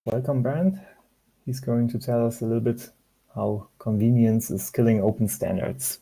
Welcome, Bernd. He's going to tell us a little bit how convenience is killing open standards.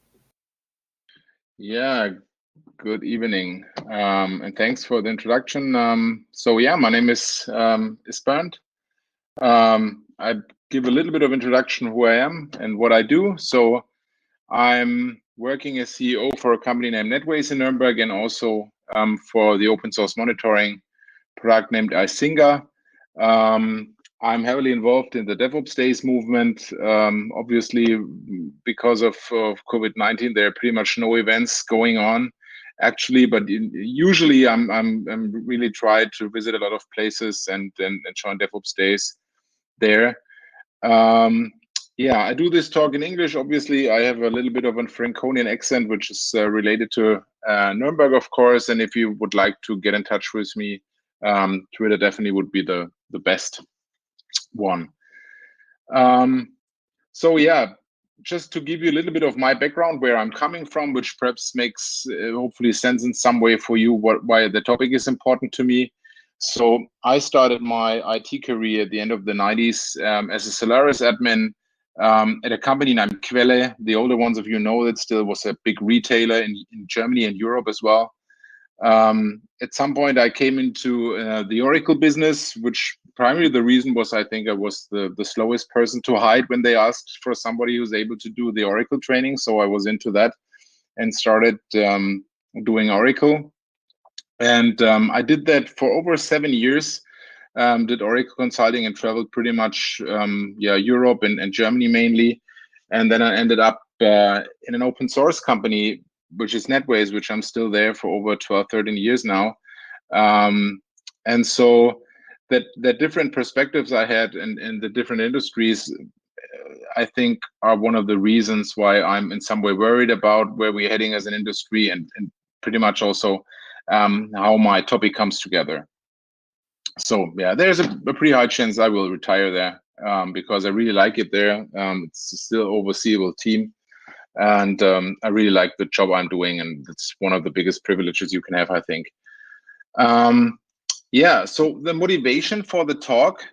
Yeah, good evening, and thanks for the introduction. So yeah, my name is Bernd. I give a little bit of introduction who I am and what I do. So I'm working as CEO for a company named Netways in Nuremberg, and also for the open source monitoring product named Icinga. I'm heavily involved in the DevOps Days movement. Obviously, because of COVID-19, there are pretty much no events going on, actually. But usually, I'm really try to visit a lot of places and join DevOps Days there. Yeah, I do this talk in English. Obviously, I have a little bit of a Franconian accent, which is related to Nuremberg, of course. And if you would like to get in touch with me, Twitter definitely would be the best one. So yeah, just to give you a little bit of my background, where I'm coming from, which perhaps makes hopefully sense in some way for you, why the topic is important to me. So I started my IT career at the end of the 90s as a Solaris admin at a company named Quelle. The older ones of you know that still was a big retailer in Germany and Europe as well. At some point, I came into the Oracle business, which primarily the reason was I think I was the slowest person to hide when they asked for somebody who's able to do the Oracle training. So I was into that and started doing Oracle. And I did that for over 7 years. Did Oracle consulting and traveled pretty much Europe and Germany mainly. And then I ended up in an open source company, which is Netways, which I'm still there for over 12, 13 years now. And so that different perspectives I had in the different industries, I think are one of the reasons why I'm in some way worried about where we're heading as an industry, and pretty much also how my topic comes together. So yeah, there's a pretty high chance I will retire there because I really like it there. It's still overseeable team, and I really like the job I'm doing, and it's one of the biggest privileges you can have, I think. Yeah, so the motivation for the talk.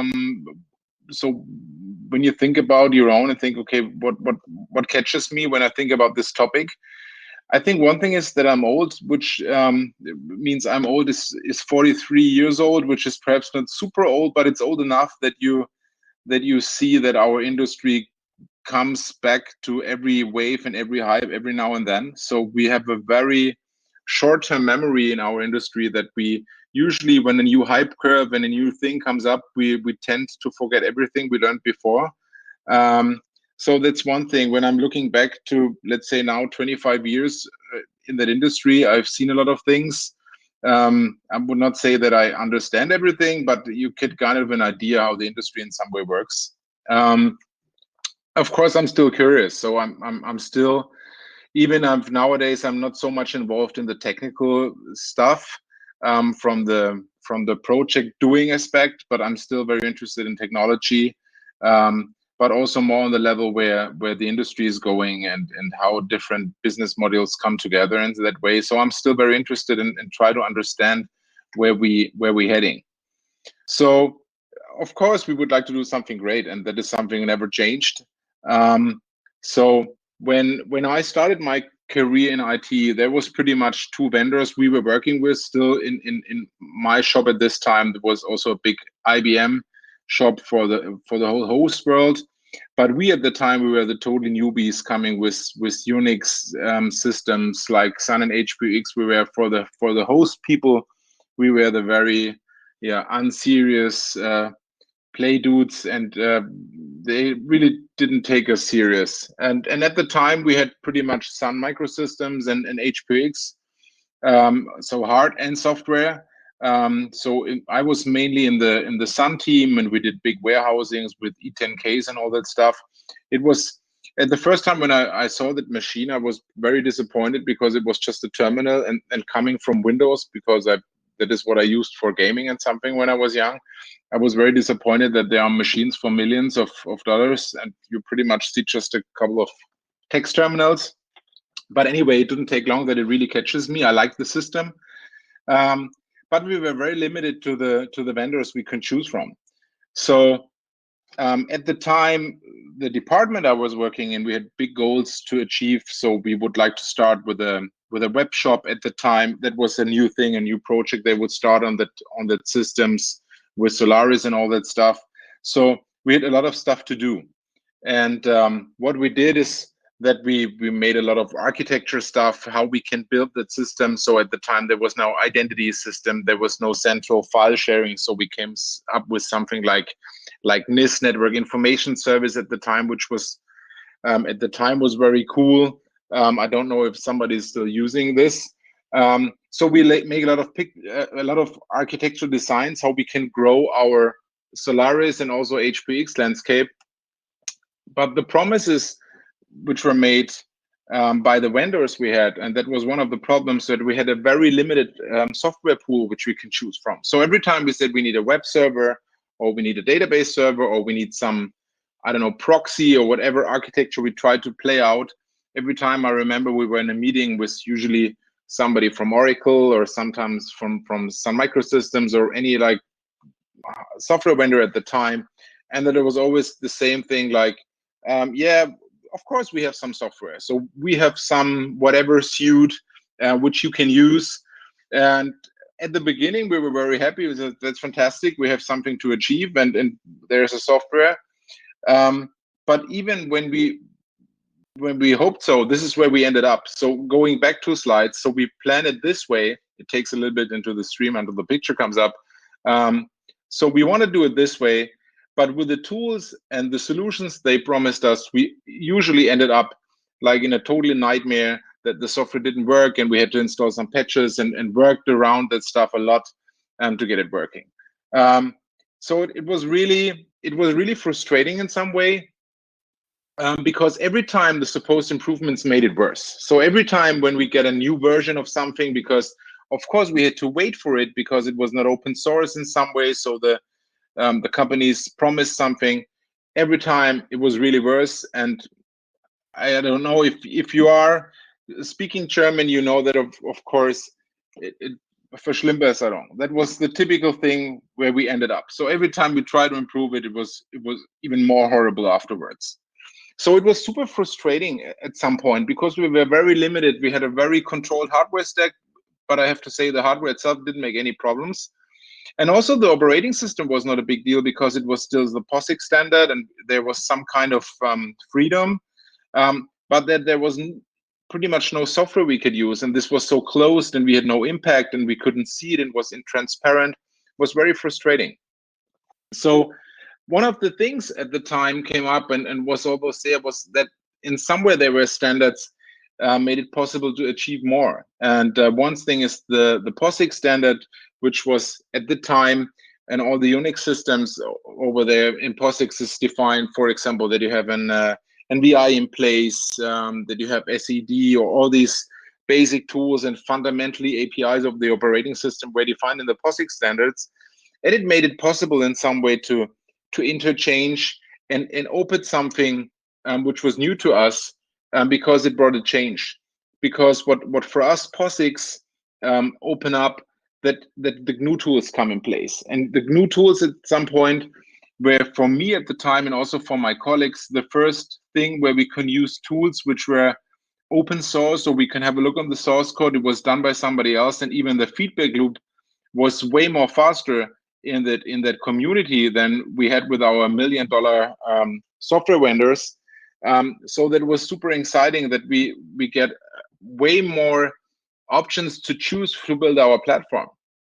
So when you think about your own and think, okay, what catches me when I think about this topic? I think one thing is that I'm old, which means I'm old is 43 years old, which is perhaps not super old, but it's old enough that you see that our industry comes back to every wave and every hype every now and then. So we have a very short-term memory in our industry that we usually, when a new hype curve and a new thing comes up, we tend to forget everything we learned before. So that's one thing. When I'm looking back to, let's say now 25 years in that industry, I've seen a lot of things. I would not say that I understand everything, but you get kind of an idea how the industry in some way works. Of course, I'm still curious. So I'm still, even nowadays, I'm not so much involved in the technical stuff from the project doing aspect, but I'm still very interested in technology. But also more on the level where the industry is going and how different business models come together in that way. So I'm still very interested in try to understand where we're heading. So of course we would like to do something great, and that is something never changed. So when I started my career in IT, there was pretty much two vendors we were working with still in my shop at this time. There was also a big IBM shop for the whole host world. But we at the time, we were the totally newbies coming with Unix systems like Sun and HPX. We were for the host people, we were the very unserious play dudes, and they really didn't take us serious. And at the time, we had pretty much Sun Microsystems and HPX, so hard and software. I was mainly in the Sun team, and we did big warehousings with E10Ks and all that stuff. It was at the first time when I saw that machine, I was very disappointed because it was just a terminal and coming from Windows, because that is what I used for gaming and something when I was young. I was very disappointed that there are machines for millions of dollars, and you pretty much see just a couple of text terminals. But anyway, it didn't take long that it really catches me. I like the system. But we were very limited to the vendors we can choose from. So at the time, the department I was working in, we had big goals to achieve. So we would like to start with a web shop at the time. That was a new thing, a new project. They would start on that systems with Solaris and all that stuff. So we had a lot of stuff to do. And what we did is that we made a lot of architecture stuff, how we can build that system. So at the time, there was no identity system, there was no central file sharing. So we came up with something like NIST, Network Information Service at the time, which was at the time was very cool. I don't know if somebody's still using this. So we make a lot of architectural designs, how we can grow our Solaris and also HPX landscape. But the promises which were made by the vendors we had, and that was one of the problems, that we had a very limited software pool which we can choose from. So every time we said we need a web server, or we need a database server, or we need some, I don't know, proxy or whatever architecture we tried to play out, every time I remember we were in a meeting with usually somebody from Oracle, or sometimes from Sun Microsystems, or any like software vendor at the time, and that it was always the same thing, like, yeah, of course we have some software. So we have some whatever suite which you can use. And at the beginning, we were very happy with it. That's fantastic. We have something to achieve, and there's a software. But even when we hoped so, this is where we ended up. So going back 2 slides, so we planned it this way. It takes a little bit into the stream until the picture comes up. So we want to do it this way. But with the tools and the solutions they promised us, we usually ended up like in a total nightmare, that the software didn't work, and we had to install some patches and worked around that stuff a lot to get it working. So it was really frustrating in some way, because every time the supposed improvements made it worse. So every time when we get a new version of something, because of course we had to wait for it because it was not open source in some way, so the companies promised something, every time it was really worse. And I don't know if you are speaking German, you know that of course Verschlimmbesserung. That was the typical thing where we ended up. So every time we tried to improve it, it was even more horrible afterwards. So it was super frustrating at some point, because we were very limited. We had a very controlled hardware stack, but I have to say the hardware itself didn't make any problems. And also the operating system was not a big deal, because it was still the POSIX standard, and there was some kind of freedom, but that there was pretty much no software we could use, and this was so closed, and we had no impact, and we couldn't see it, and was intransparent. It was very frustrating. So one of the things at the time came up and was almost there, was that in somewhere there were standards made it possible to achieve more. And one thing is the POSIX standard, which was at the time, and all the Unix systems over there in POSIX is defined, for example, that you have an NVI in place, that you have SED, or all these basic tools and fundamentally APIs of the operating system were defined in the POSIX standards. And it made it possible in some way to interchange and open something which was new to us, because it brought a change. Because what for us POSIX open up, that the GNU tools come in place. And the GNU tools at some point were, for me at the time, and also for my colleagues, the first thing where we can use tools which were open source, so we can have a look on the source code. It was done by somebody else, and even the feedback loop was way more faster in that community than we had with our $1 million software vendors. So that was super exciting, that we get way more options to choose to build our platform.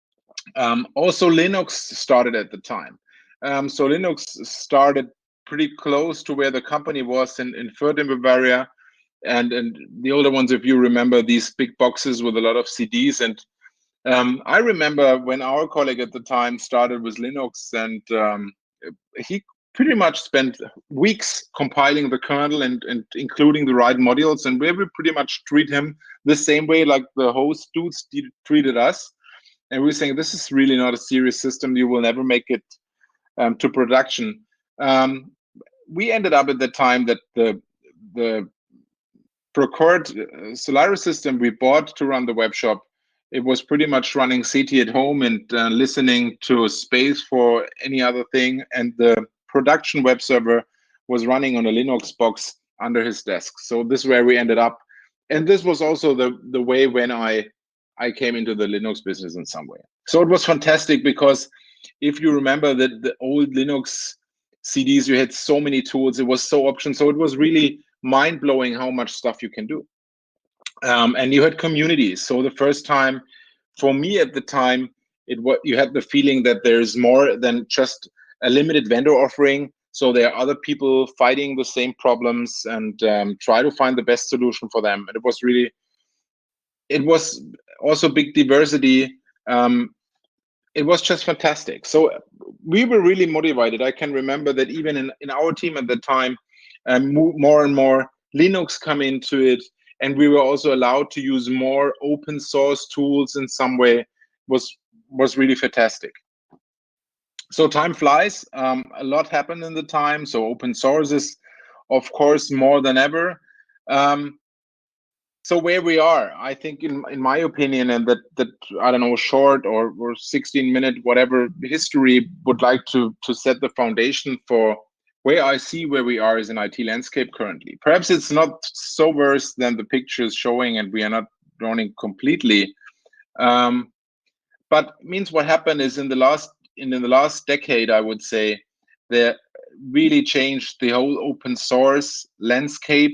Also, Linux started at the time. So Linux started pretty close to where the company was in Fürth in Bavaria. And the older ones, if you remember, these big boxes with a lot of CDs. And I remember when our colleague at the time started with Linux, and he pretty much spent weeks compiling the kernel and including the right modules, and we pretty much treat him the same way like the host dudes treated us. And we were saying, this is really not a serious system. You will never make it to production. We ended up at the time that the procured Solaris system we bought to run the web shop it was pretty much running CT at home and listening to Space for any other thing. And the production web server was running on a Linux box under his desk. So this is where we ended up. And this was also the way when I came into the Linux business in some way. So it was fantastic because if you remember that the old Linux CDs, you had so many tools, it was so option. So it was really mind-blowing how much stuff you can do. And you had communities. So the first time for me at the time, you had the feeling that there's more than just a limited vendor offering. So there are other people fighting the same problems and try to find the best solution for them. And it was also big diversity. It was just fantastic. So we were really motivated. I can remember that even in our team at the time, more and more Linux come into it, and we were also allowed to use more open source tools in some way. Was really fantastic. So time flies. A lot happened in the time. So open source is, of course, more than ever. So where we are, I think, in my opinion, and that I don't know, short or 16-minute whatever history would like to set the foundation for where I see where we are as an IT landscape currently. Perhaps it's not so worse than the picture is showing, and we are not running completely. But means what happened is in the last decade, I would say, that really changed the whole open source landscape.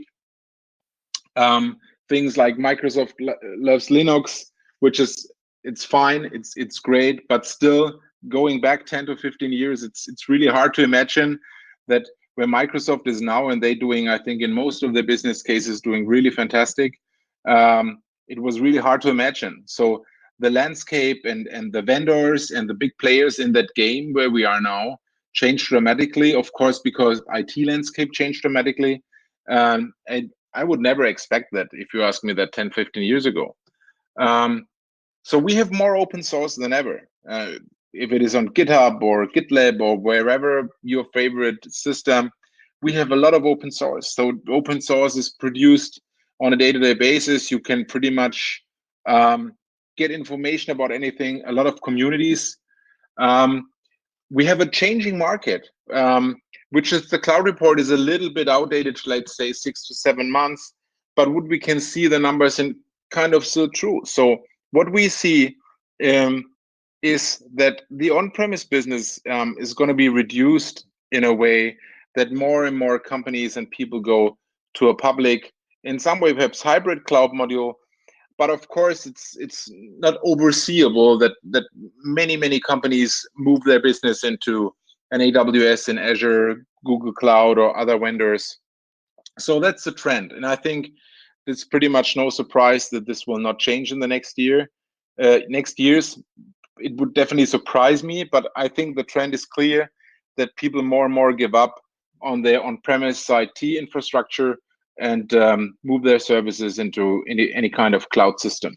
Things like Microsoft loves Linux, which it's fine, it's great, but still going back 10 to 15 years, it's really hard to imagine that where Microsoft is now, and they're doing, I think, in most of their business cases, doing really fantastic. It was really hard to imagine. So the landscape and the vendors and the big players in that game where we are now changed dramatically, of course, because IT landscape changed dramatically. And I would never expect that if you asked me that 10, 15 years ago. So we have more open source than ever. If it is on GitHub or GitLab or wherever your favorite system, we have a lot of open source. So open source is produced on a day-to-day basis. You can pretty much get information about anything, a lot of communities. We have a changing market, which is the cloud report is a little bit outdated, let's say 6 to 7 months, but what we can see the numbers in kind of still true. So what we see is that the on-premise business is going to be reduced in a way that more and more companies and people go to a public, in some way perhaps hybrid cloud module. But of course, it's not overseeable that many companies move their business into an AWS and Azure, Google Cloud, or other vendors. So that's the trend, and I think it's pretty much no surprise that this will not change in the next year. Next years, it would definitely surprise me, but I think the trend is clear that people more and more give up on their on-premise IT infrastructure and move their services into any kind of cloud system.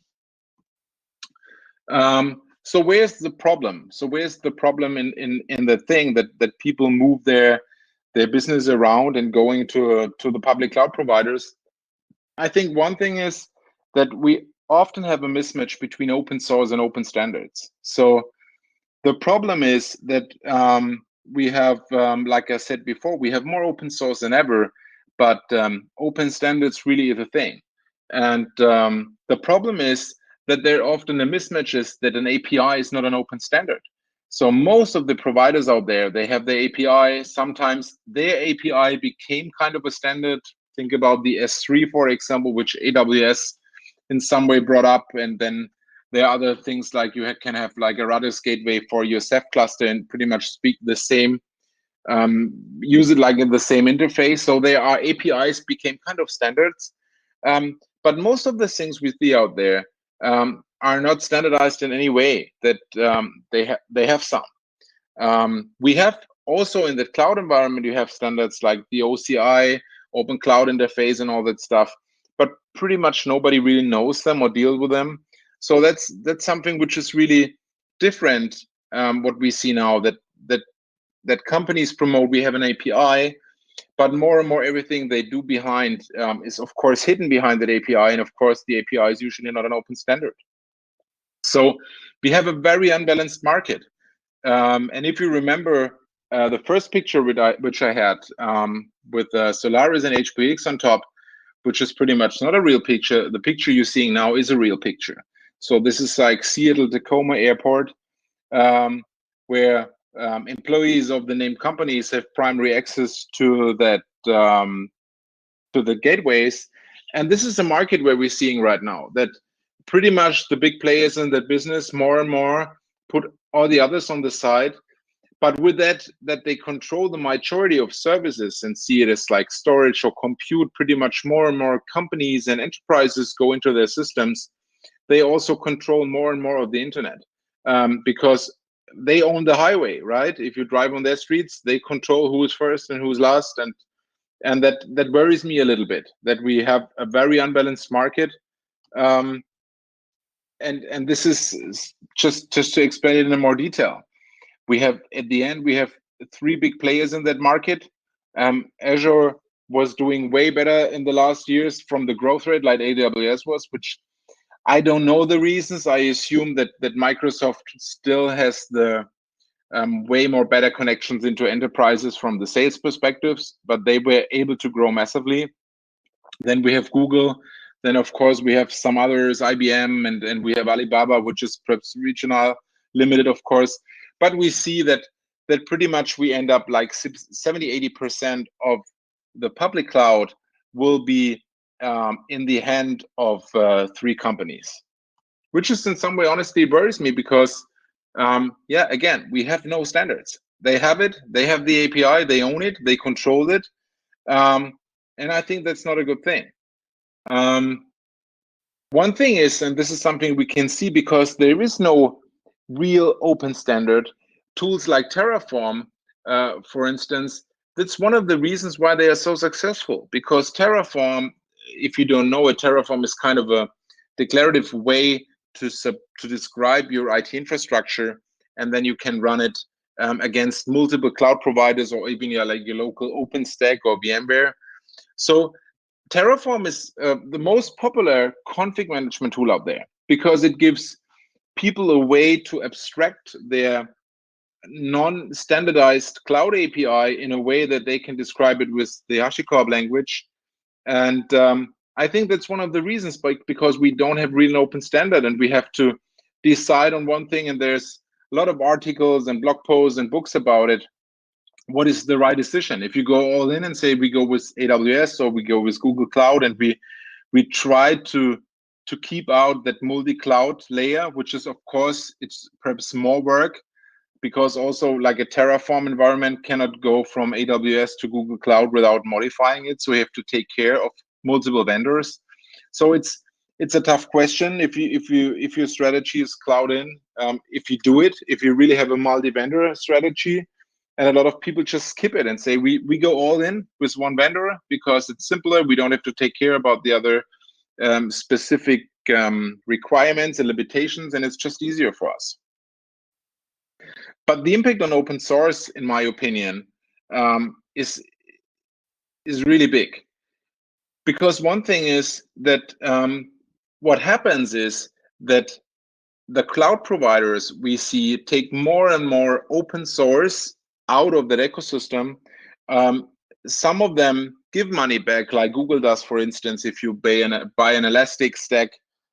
So where's the problem? So where's the problem in the thing that people move their business around and going to the public cloud providers? I think one thing is that we often have a mismatch between open source and open standards. So the problem is that we have, like I said before, we have more open source than ever, but open standards really is a thing. And the problem is that there are often a mismatch is that an API is not an open standard. So most of the providers out there, they have their API. Sometimes their API became kind of a standard. Think about the S3, for example, which AWS in some way brought up. And then there are other things like you can have like a Redis gateway for your Ceph cluster and pretty much speak the same, use it like in the same interface. So there are APIs became kind of standards. But most of the things we see out there are not standardized in any way. That they have some. We have also in the cloud environment, you have standards like the OCI, Open Cloud Interface, and all that stuff. But pretty much nobody really knows them or deals with them. So that's something which is really different. What we see now that companies promote, we have an API, but more and more everything they do behind is of course hidden behind that API, and of course the API is usually not an open standard. So we have a very unbalanced market. And if you remember the first picture which I had with Solaris and HPX on top, which is pretty much not a real picture. The picture you're seeing now is a real picture. So this is like Seattle-Tacoma Airport, where employees of the named companies have primary access to that to the gateways. And this is a market where we're seeing right now that pretty much the big players in that business more and more put all the others on the side. But with that they control the majority of services and see it as like storage or compute. Pretty much more and more companies and enterprises go into their systems. They also control more and more of the internet because they own the highway, right? If you drive on their streets, they control who's first and who's last, and that worries me a little bit, that we have a very unbalanced market. And this is just to explain it in more detail. We have, at the end, we have 3 big players in that market. Azure was doing way better in the last years from the growth rate like AWS was, which I don't know the reasons. I assume that Microsoft still has the way more better connections into enterprises from the sales perspectives, but they were able to grow massively. Then we have Google. Then, of course, we have some others, IBM, and we have Alibaba, which is perhaps regional, limited, of course. But we see that pretty much we end up like 70-80% of the public cloud will be in the hand of 3 companies, which is in some way honestly worries me because, yeah, again, we have no standards. They have it, they have the API, they own it, they control it. And I think that's not a good thing. One thing is, and this is something we can see because there is no real open standard, tools like Terraform, for instance, that's one of the reasons why they are so successful. Because Terraform, if you don't know it, Terraform is kind of a declarative way to describe your IT infrastructure, and then you can run it against multiple cloud providers or even your local OpenStack or VMware. So Terraform is the most popular config management tool out there because it gives people a way to abstract their non-standardized cloud API in a way that they can describe it with the HashiCorp language. And I think that's one of the reasons, because we don't have real open standard and we have to decide on one thing, and there's a lot of articles and blog posts and books about it. What is the right decision? If you go all in and say we go with AWS or we go with Google Cloud, and we try to keep out that multi-cloud layer, which is, of course, it's perhaps more work, because also like a Terraform environment cannot go from AWS to Google Cloud without modifying it. So we have to take care of multiple vendors. So it's a tough question. If your strategy is cloud in, if you do it, if you really have a multi-vendor strategy, and a lot of people just skip it and say we go all in with one vendor because it's simpler. We don't have to take care about the other specific requirements and limitations, and it's just easier for us. But the impact on open source, in my opinion, is really big. Because one thing is that what happens is that the cloud providers we see take more and more open source out of that ecosystem. Some of them give money back, like Google does, for instance. If you buy an Elastic stack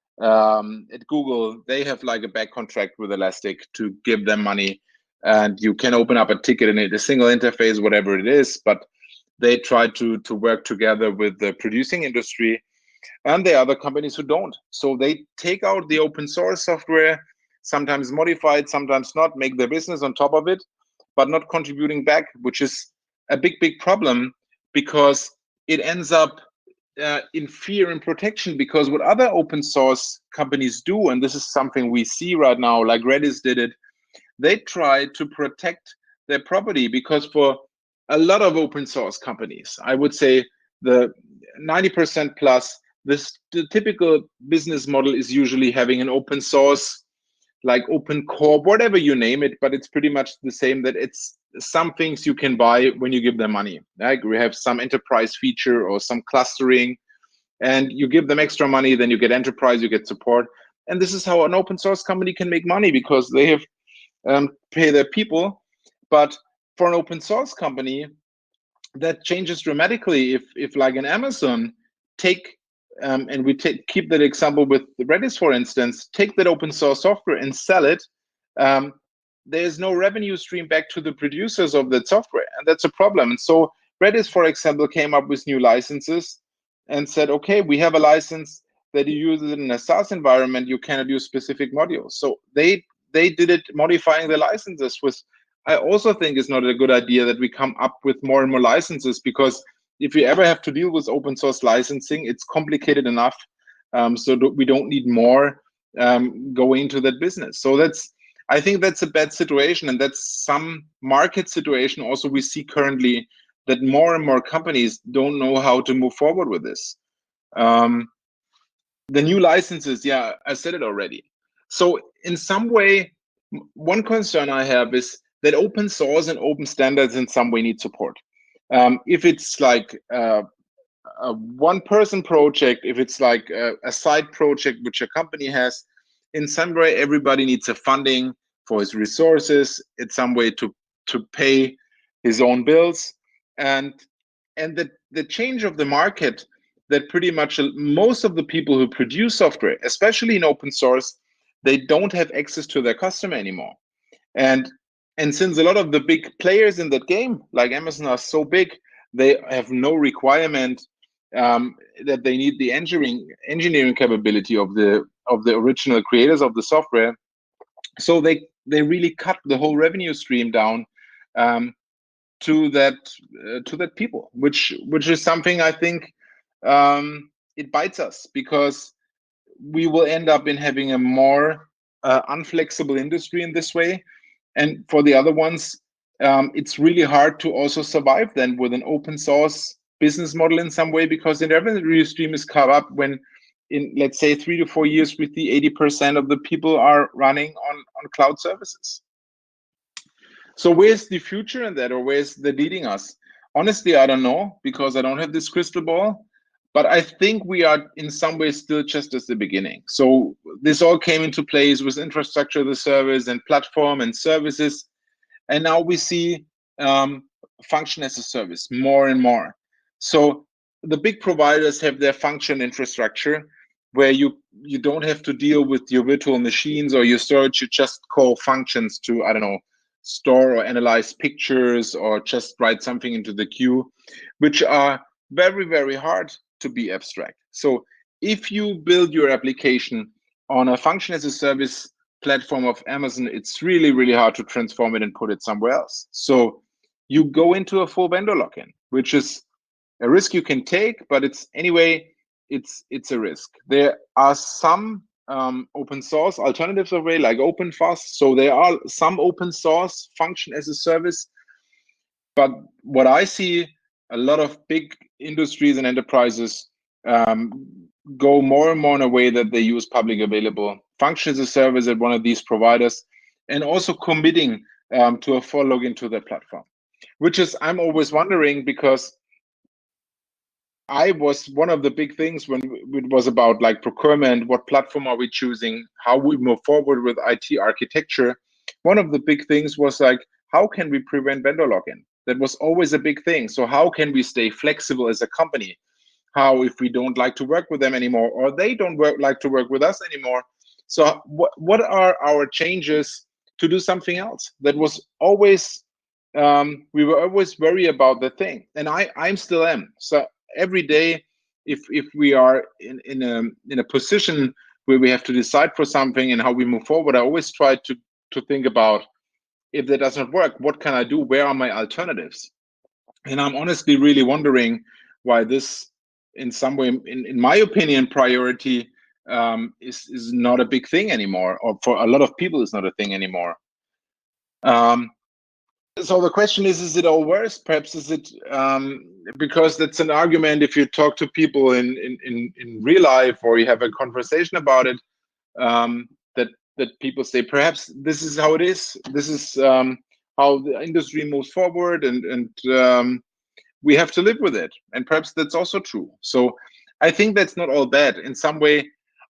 at Google, they have like a back contract with Elastic to give them money, and you can open up a ticket in it, a single interface, whatever it is. But they try to work together with the producing industry, and there are other companies who don't. So they take out the open source software, sometimes modified, sometimes not, make their business on top of it, but not contributing back, which is a big problem, because it ends up in fear and protection. Because what other open source companies do, and this is something we see right now, like Redis did it, they try to protect their property, because for a lot of open source companies, I would say the 90% plus, the typical business model is usually having an open source, like open core, whatever you name it, but it's pretty much the same, that it's some things you can buy when you give them money. Like we have some enterprise feature or some clustering, and you give them extra money, then you get enterprise, you get support. and this is how an open source company can make money, because they have pay their people. But for an open source company, that changes dramatically if like an Amazon take and we keep that example with the Redis, for instance, take that open source software and sell it. There's no revenue stream back to the producers of that software, and that's a problem. And so Redis, for example, came up with new licenses and said, okay, we have a license that you use it in a SaaS environment, you cannot use specific modules. So they did it modifying the licenses. With, I also think it's not a good idea that we come up with more and more licenses, because if you ever have to deal with open source licensing, it's complicated enough. So we don't need more going into that business. So I think that's a bad situation, and that's some market situation also we see currently, that more and more companies don't know how to move forward with this. The new licenses, yeah, I said it already. So in some way, one concern I have is that open source and open standards in some way need support. If it's like a one-person project, if it's like a side project which a company has, in some way everybody needs a funding for his resources, in some way to pay his own bills, and the change of the market, that pretty much most of the people who produce software, especially in open source, they don't have access to their customer anymore. And since a lot of the big players in that game, like Amazon, are so big, they have no requirement that they need the engineering capability of the original creators of the software. So they really cut the whole revenue stream down to that people, which is something I think it bites us, because we will end up in having a more unflexible industry in this way. And for the other ones, it's really hard to also survive then with an open source business model in some way, because the revenue stream is cut up when, in let's say 3 to 4 years, with the 80% of the people are running on cloud services. So where's the future in that, or where's that leading us? Honestly, I don't know, because I don't have this crystal ball. But I think we are in some ways still just at the beginning. So this all came into place with infrastructure as a service and platform and services. And now we see function as a service more and more. So the big providers have their function infrastructure, where you don't have to deal with your virtual machines or your storage. You just call functions to, I don't know, store or analyze pictures, or just write something into the queue, which are very, very hard to be abstract. So if you build your application on a function as a service platform of Amazon, it's really, really hard to transform it and put it somewhere else. So you go into a full vendor lock-in, which is a risk you can take, but it's a risk. There are some open source alternatives of way, like OpenFaaS. So there are some open source function as a service. But what I see, a lot of big industries and enterprises go more and more in a way that they use public available function as a service at one of these providers, and also committing to a full login to their platform, which is, I'm always wondering, because I was one of the big things when it was about like procurement, what platform are we choosing, how we move forward with IT architecture. One of the big things was like, how can we prevent vendor lock-in? That was always a big thing. So how can we stay flexible as a company? How, if we don't like to work with them anymore, or they don't like to work with us anymore? So what are our changes to do something else? That was always, we were always worried about the thing. And I still am. So every day, if we are in a position where we have to decide for something and how we move forward, I always try to think about, if that doesn't work, what can I do? Where are my alternatives? And I'm honestly really wondering why this, in some way, in my opinion, priority is not a big thing anymore, or for a lot of people, it's not a thing anymore. So the question is it all worse? Perhaps is it because that's an argument if you talk to people in real life, or you have a conversation about it, that people say, perhaps this is how it is. This is how the industry moves forward, and we have to live with it. And perhaps that's also true. So I think that's not all bad. In some way,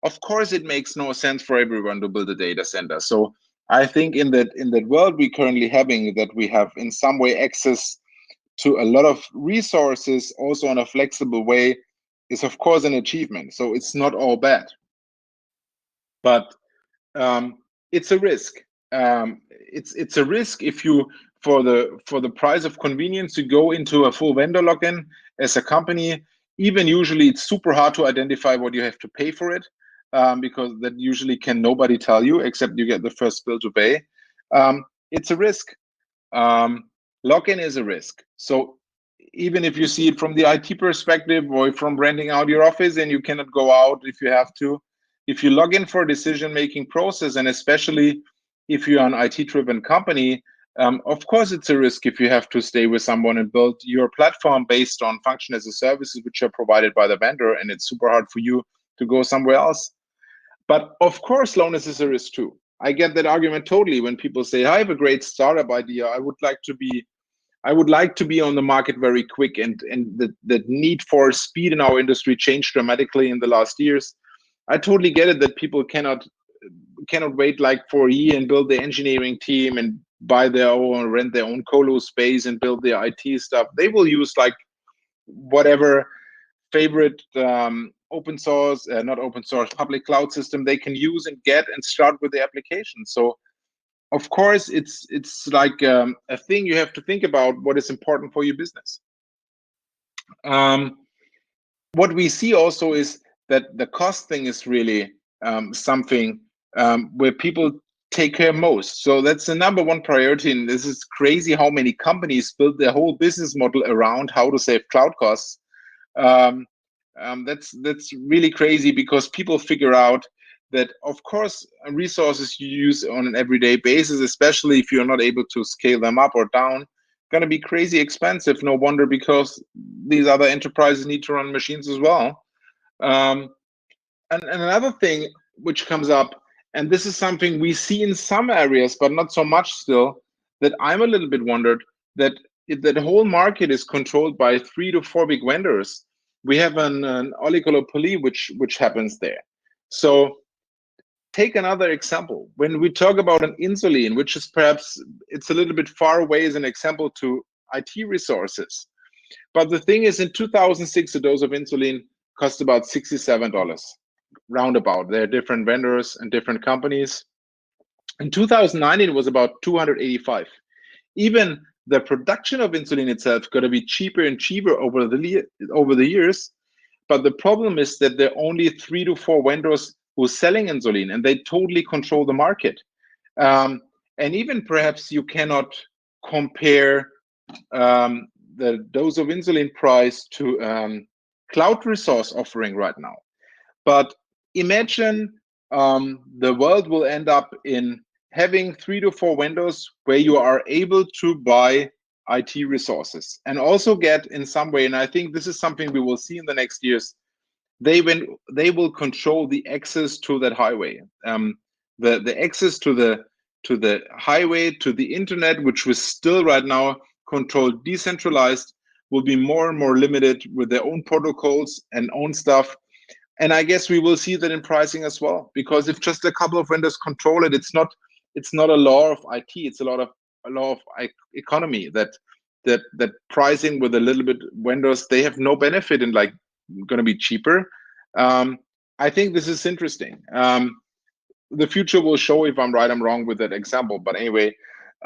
of course it makes no sense for everyone to build a data center. So I think in that world we currently having, that we have in some way access to a lot of resources also in a flexible way, is of course an achievement. So it's not all bad, but it's a risk. It's a risk if you, for the price of convenience, you go into a full vendor lock-in as a company. Even usually it's super hard to identify what you have to pay for it, because that usually can nobody tell you except you get the first bill to pay. It's a risk. Lock-in is a risk. So even if you see it from the IT perspective or from renting out your office and you cannot go out if you have to, if you log in for a decision-making process, and especially if you're an IT-driven company, of course it's a risk if you have to stay with someone and build your platform based on function as a services which are provided by the vendor, and it's super hard for you to go somewhere else. But of course, slowness is a risk too. I get that argument totally when people say, I have a great startup idea, I would like to be on the market very quick, and the need for speed in our industry changed dramatically in the last years. I totally get it that people cannot wait like for a year and build the engineering team and buy their own, rent their own colo space and build their IT stuff. They will use like whatever favorite open source, not open source, public cloud system they can use and get and start with the application. So of course it's like a thing you have to think about what is important for your business. What we see also is that the cost thing is really something where people take care most. So that's the number one priority. And this is crazy how many companies build their whole business model around how to save cloud costs. That's really crazy, because people figure out that, of course, resources you use on an everyday basis, especially if you're not able to scale them up or down, going to be crazy expensive. No wonder, because these other enterprises need to run machines as well. And another thing which comes up, and this is something we see in some areas, but not so much still, that I'm a little bit wondered, that the whole market is controlled by 3 to 4 big vendors. We have an oligopoly which happens there. So take another example. When we talk about an insulin, which is perhaps, it's a little bit far away as an example to IT resources. But the thing is, in 2006, a dose of insulin cost about $67, roundabout. There are different vendors and different companies. In 2009, it was about $285. Even the production of insulin itself got to be cheaper and cheaper over the years. But the problem is that there are only 3 to 4 vendors who are selling insulin, and they totally control the market. And even perhaps you cannot compare the dose of insulin price to cloud resource offering right now. But imagine the world will end up in having 3 to 4 vendors where you are able to buy IT resources and also get in some way, and I think this is something we will see in the next years, they will control the access to that highway, the access to the highway, to the internet, which was still right now controlled decentralized, will be more and more limited with their own protocols and own stuff. And I guess we will see that in pricing as well, because if just a couple of vendors control it, it's not a law of IT, it's a law of economy, that pricing with a little bit vendors, they have no benefit in like going to be cheaper. I think this is interesting. The future will show if I'm right, I'm wrong with that example. But anyway,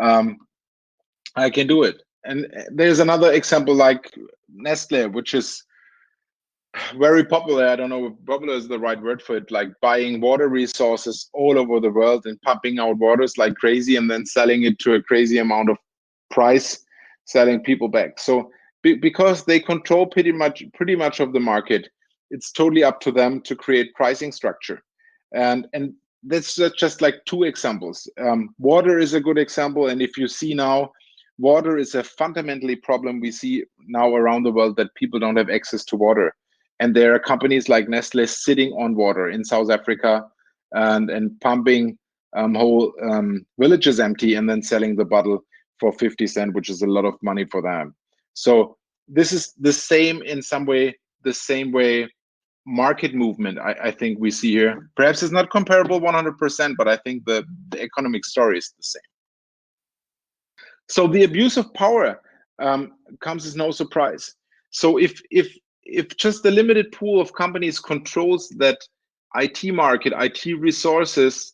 I can do it. And there's another example like Nestle, which is very popular. I don't know if popular is the right word for it, like buying water resources all over the world and pumping out waters like crazy and then selling it to a crazy amount of price, selling people back. So because they control pretty much of the market, it's totally up to them to create pricing structure. And that's just like 2 examples. Water is a good example. And if you see now, water is a fundamentally problem we see now around the world, that people don't have access to water. And there are companies like Nestle sitting on water in South Africa and pumping whole villages empty and then selling the bottle for 50 cents, which is a lot of money for them. So this is the same in some way, the same way market movement I think we see here. Perhaps it's not comparable 100%, but I think the economic story is the same. So the abuse of power comes as no surprise. So if just the limited pool of companies controls that IT market, IT resources,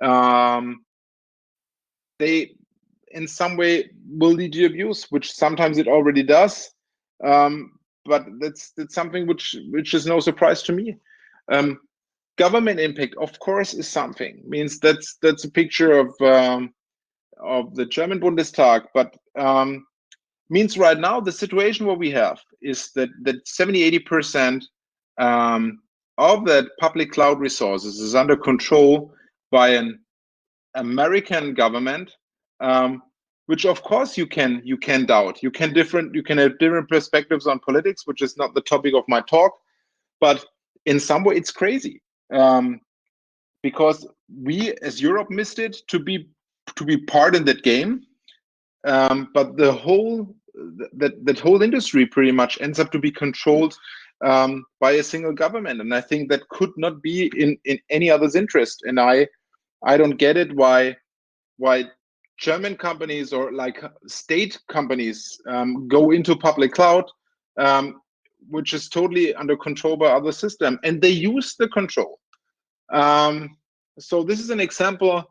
they in some way will lead to abuse, which sometimes it already does. But that's something which is no surprise to me. Government impact, of course, is something. Means that's a picture of the German Bundestag, but means right now the situation what we have is that 70-80% of that public cloud resources is under control by an American government, which of course you can doubt. You can have different perspectives on politics, which is not the topic of my talk, but in some way it's crazy, because we as Europe missed it to be part in that game, but the whole that whole industry pretty much ends up to be controlled by a single government, and I think that could not be in any other's interest. And I don't get it why German companies or like state companies go into public cloud, which is totally under control by other system, and they use the control. So this is an example.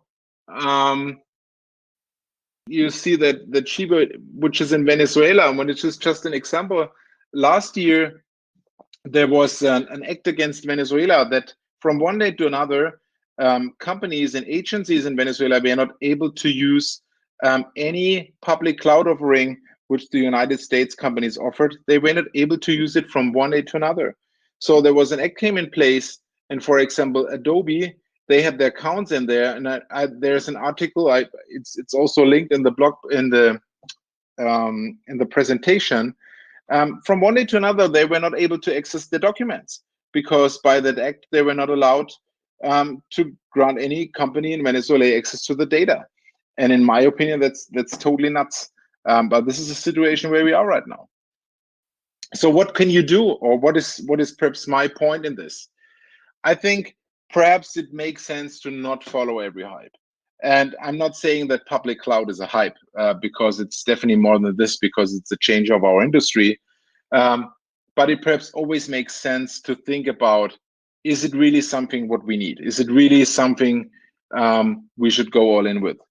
You see that the Chivo, which is in Venezuela, when it's just an example, last year there was an act against Venezuela that from one day to another, companies and agencies in Venezuela were not able to use any public cloud offering which the United States companies offered. They were not able to use it from one day to another. So there was an act came in place, and for example, Adobe, they have their accounts in there, and there's an article. It's also linked in the blog in the presentation. From one day to another, they were not able to access the documents because by that act they were not allowed to grant any company in Venezuela access to the data. And in my opinion, that's totally nuts. But this is a situation where we are right now. So what can you do, or what is perhaps my point in this? I think perhaps it makes sense to not follow every hype. And I'm not saying that public cloud is a hype, because it's definitely more than this, because it's a change of our industry. But it perhaps always makes sense to think about, is it really something what we need? Is it really something we should go all in with?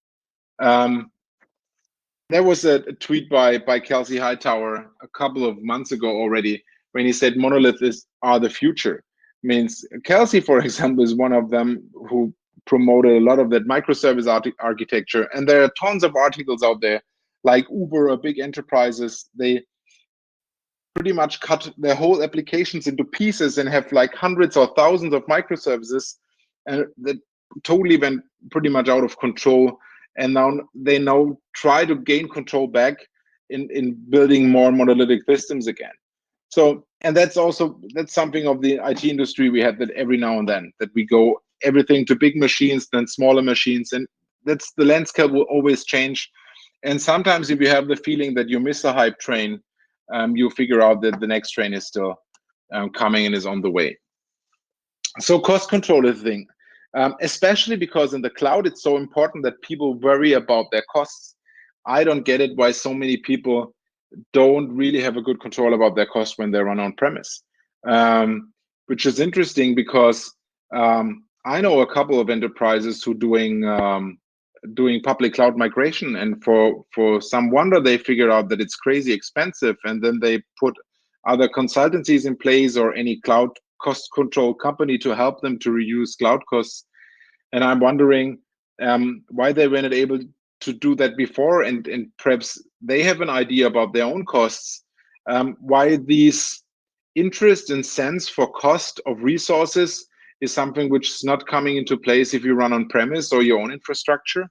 There was a tweet by Kelsey Hightower a couple of months ago already, when he said monoliths are the future. Means Kelsey, for example, is one of them who promoted a lot of that microservice architecture, and there are tons of articles out there, like Uber or big enterprises. They pretty much cut their whole applications into pieces and have like hundreds or thousands of microservices, and that totally went pretty much out of control. And now they try to gain control back in building more monolithic systems again. So, and that's something of the IT industry we have, that every now and then that we go everything to big machines, then smaller machines, and that's the landscape will always change. And sometimes if you have the feeling that you miss a hype train, you figure out that the next train is still coming and is on the way. So cost control is the thing, especially because in the cloud, it's so important that people worry about their costs. I don't get it why so many people don't really have a good control about their costs when they run on premise, which is interesting because I know a couple of enterprises who doing public cloud migration, and for some wonder they figured out that it's crazy expensive, and then they put other consultancies in place or any cloud cost control company to help them to reduce cloud costs. And I'm wondering why they were not able to do that before, and perhaps they have an idea about their own costs, why these interest and sense for cost of resources is something which is not coming into place if you run on premise or your own infrastructure.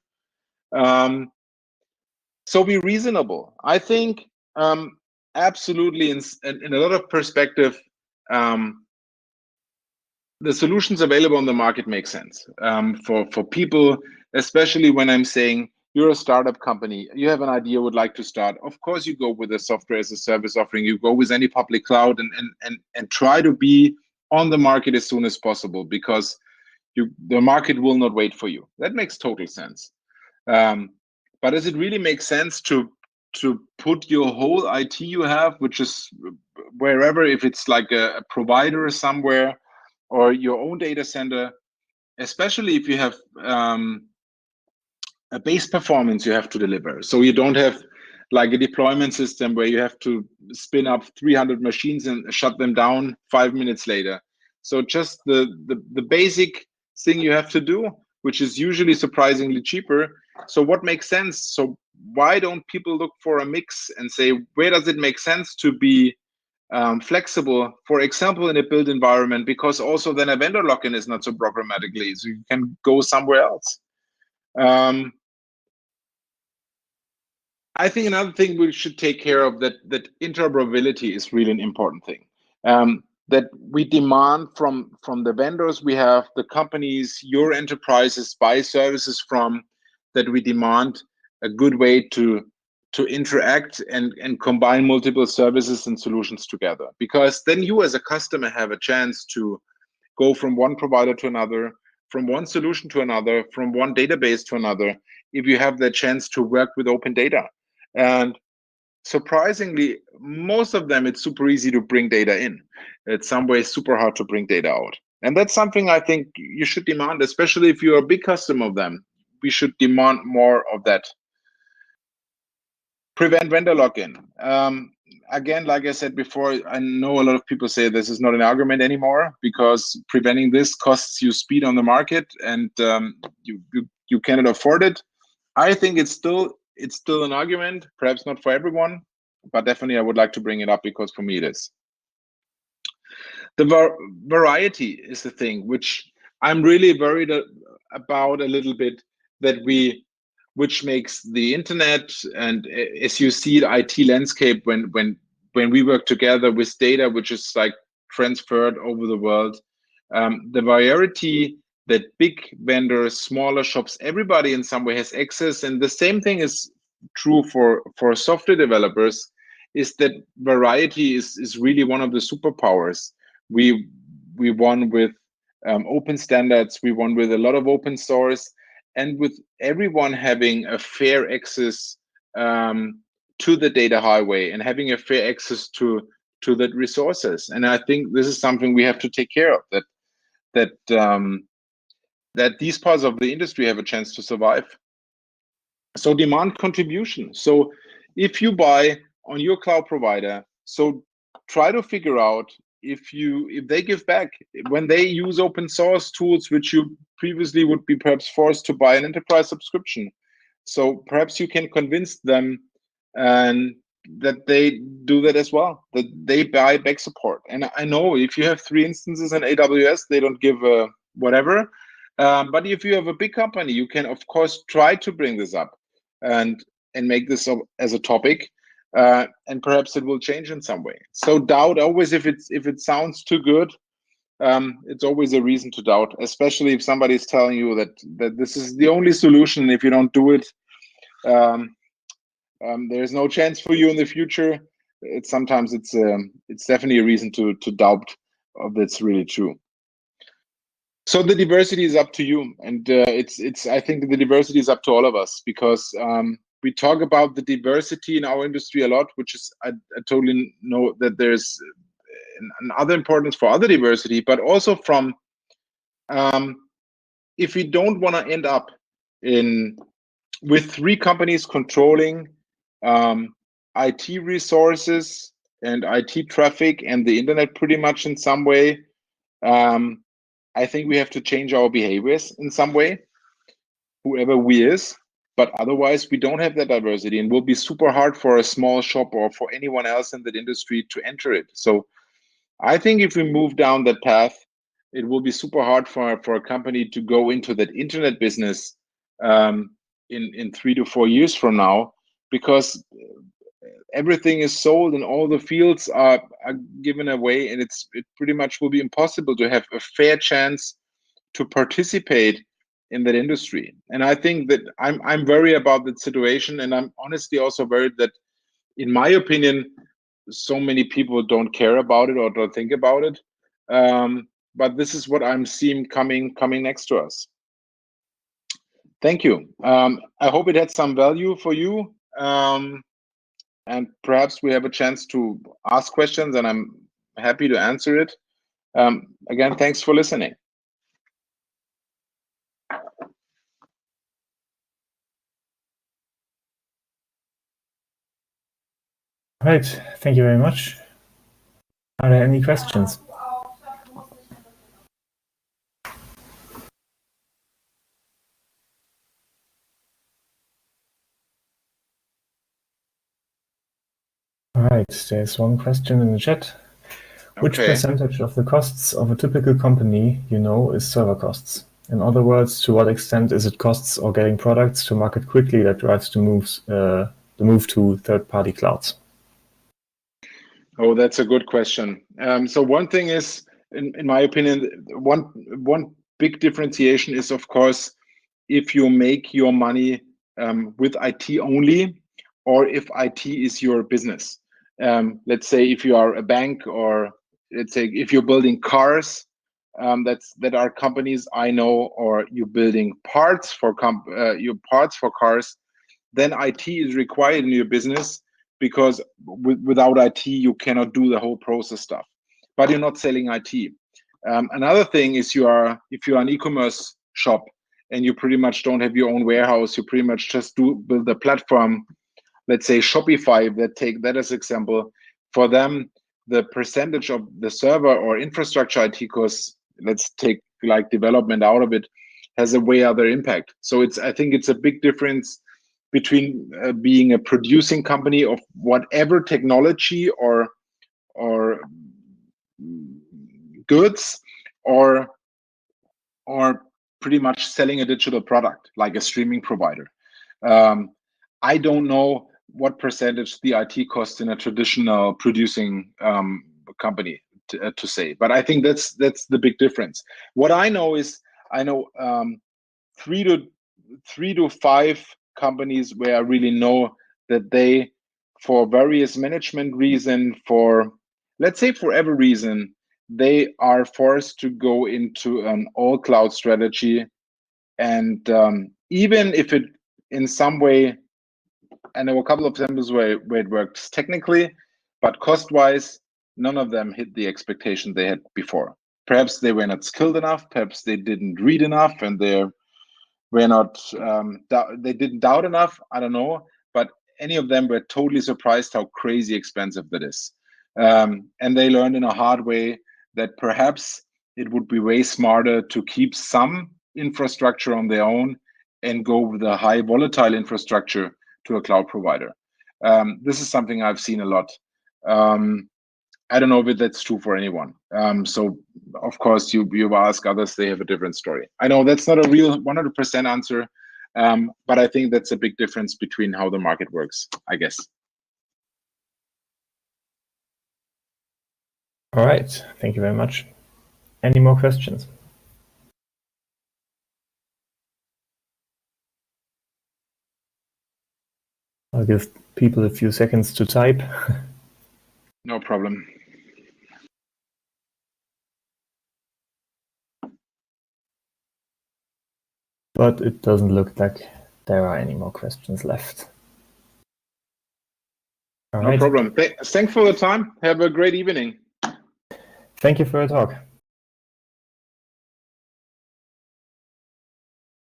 So be reasonable. I think absolutely in a lot of perspective, the solutions available on the market make sense for people, especially when I'm saying you're a startup company, you have an idea, would like to start. Of course, you go with a software as a service offering. You go with any public cloud and try to be on the market as soon as possible, because the market will not wait for you. That makes total sense. But does it really make sense to put your whole IT you have, which is wherever, if it's like a provider somewhere or your own data center, especially if you have a base performance you have to deliver. So you don't have like a deployment system where you have to spin up 300 machines and shut them down 5 minutes later. So just the basic thing you have to do, which is usually surprisingly cheaper. So what makes sense? So why don't people look for a mix and say, where does it make sense to be flexible, for example, in a built environment, because also then a vendor lock-in is not so problematically, so you can go somewhere else. I think another thing we should take care of, that interoperability is really an important thing. That we demand from the vendors we have, the companies your enterprises buy services from, that we demand a good way to interact and combine multiple services and solutions together. Because then you as a customer have a chance to go from one provider to another, from one solution to another, from one database to another, if you have the chance to work with open data. And surprisingly, most of them, it's super easy to bring data in. It's some ways super hard to bring data out. And that's something I think you should demand, especially if you're a big customer of them. We should demand more of that. Prevent vendor lock-in. Again, like I said before, I know a lot of people say this is not an argument anymore, because preventing this costs you speed on the market, and you cannot afford it. I think it's still an argument, perhaps not for everyone, but definitely I would like to bring it up, because for me it is. The variety is the thing which I'm really worried about a little bit, which makes the internet, and as you see the IT landscape when we work together with data which is like transferred over the world, the variety that big vendors, smaller shops, everybody in some way has access. And the same thing is true for software developers, is that variety is really one of the superpowers. We won with open standards, we won with a lot of open source, and with everyone having a fair access to the data highway and having a fair access to that resources. And I think this is something we have to take care of, that these parts of the industry have a chance to survive. So demand contribution. So if you buy on your cloud provider, so try to figure out if they give back when they use open source tools, which you previously would be perhaps forced to buy an enterprise subscription. So perhaps you can convince them and that they do that as well, that they buy back support. And I know if you have 3 instances in AWS, they don't give whatever. But if you have a big company, you can of course try to bring this up and make this as a topic, and perhaps it will change in some way. So doubt always, if it sounds too good, it's always a reason to doubt, especially if somebody's telling you that this is the only solution. If you don't do it, there's no chance for you in the future. It's definitely a reason to doubt if that's really true. So the diversity is up to you, and I think the diversity is up to all of us, because we talk about the diversity in our industry a lot, which is I totally know that there's another importance for other diversity, but also from if we don't want to end up with 3 companies controlling IT resources and IT traffic and the internet pretty much in some way. I think we have to change our behaviors in some way, whoever we is, but otherwise we don't have that diversity, and will be super hard for a small shop or for anyone else in that industry to enter it. So I think if we move down that path, it will be super hard for a company to go into that internet business in 3 to 4 years from now, because everything is sold and all the fields are given away, and it pretty much will be impossible to have a fair chance to participate in that industry. And I think that I'm worried about that situation, and I'm honestly also worried that, in my opinion, so many people don't care about it or don't think about it. But this is what I'm seeing coming next to us. Thank you. I hope it had some value for you. And perhaps we have a chance to ask questions, and I'm happy to answer it. Again, thanks for listening. Right, thank you very much. Are there any questions? All right, there's one question in the chat. Which percentage of the costs of a typical company is server costs? In other words, to what extent is it costs or getting products to market quickly that drives the move to third-party clouds? Oh, that's a good question. So one thing is, in my opinion, one big differentiation is, of course, if you make your money with IT only, or if IT is your business. Let's say if you are a bank, or let's say if you're building cars, that are companies I know, or you're building parts for cars, then IT is required in your business, because without IT you cannot do the whole process stuff. But you're not selling IT. Another thing is, if you're an e-commerce shop and you pretty much don't have your own warehouse, you pretty much just build a platform. Let's say Shopify, take that as example. For them, the percentage of the server or infrastructure IT costs, let's take like development out of it, has a way other impact. So I think it's a big difference between being a producing company of whatever technology or goods, or pretty much selling a digital product like a streaming provider. I don't know what percentage the IT costs in a traditional producing company to say, but I think that's the big difference. What I know is, I know 3 to 5 companies where I really know that they, for various management reason, let's say for every reason, they are forced to go into an all cloud strategy. And even if it in some way, I know a couple of examples where it works technically, but cost wise, none of them hit the expectation they had before. Perhaps they were not skilled enough, perhaps they didn't read enough, and they didn't doubt enough. I don't know, but any of them were totally surprised how crazy expensive that is. And they learned in a hard way that perhaps it would be way smarter to keep some infrastructure on their own and go with a high volatile infrastructure to a cloud provider. This is something I've seen a lot. I don't know if that's true for anyone. So of course you ask others, they have a different story. I know that's not a real 100% answer, but I think that's a big difference between how the market works, I guess. All right, thank you very much. Any more questions? I'll give people a few seconds to type. No problem. But it doesn't look like there are any more questions left. All right. No problem. Thanks for the time. Have a great evening. Thank you for your talk.